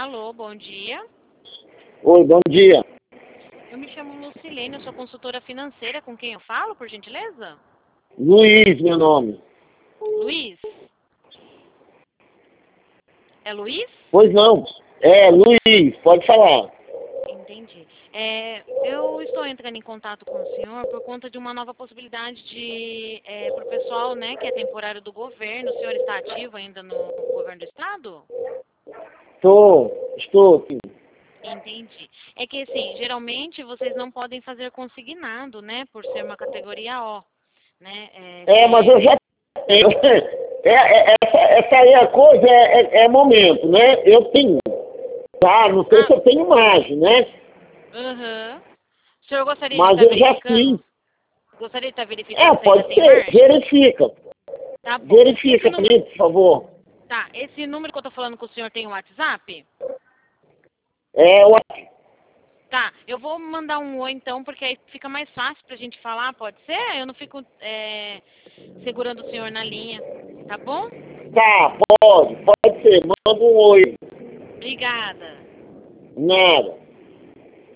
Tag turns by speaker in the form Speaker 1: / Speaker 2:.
Speaker 1: Alô, bom dia.
Speaker 2: Oi, bom dia.
Speaker 1: Eu me chamo Lucilene, eu sou consultora financeira. Com quem eu falo, por gentileza?
Speaker 2: Luiz, meu nome.
Speaker 1: Luiz? É Luiz?
Speaker 2: Pois não. É, Luiz, pode falar.
Speaker 1: Entendi. Eu estou entrando em contato com o senhor por conta de uma nova possibilidade para o pessoal, né, que é temporário do governo. O senhor está ativo ainda no governo do estado?
Speaker 2: Estou, sim.
Speaker 1: Entendi. É que, assim, geralmente vocês não podem fazer consignado, né, por ser uma categoria O, né?
Speaker 2: Mas eu já tenho. Essa aí a coisa é momento, né? Eu tenho. Tá, não sei se eu tenho mais, né?
Speaker 1: Aham. O senhor gostaria de
Speaker 2: Mas
Speaker 1: estar
Speaker 2: eu já fiz.
Speaker 1: verificando? Gostaria de estar verificando se ainda
Speaker 2: Pode
Speaker 1: tem
Speaker 2: ser.
Speaker 1: margem?
Speaker 2: Verifica.
Speaker 1: Tá bom.
Speaker 2: Verifica pra mim, por favor.
Speaker 1: Esse número que eu tô falando com o senhor tem o WhatsApp?
Speaker 2: É, o
Speaker 1: Tá, eu vou mandar um oi então, porque aí fica mais fácil pra gente falar, pode ser? Eu não fico segurando o senhor na linha, tá bom?
Speaker 2: Tá, pode ser. Manda um oi.
Speaker 1: Obrigada.
Speaker 2: Nada.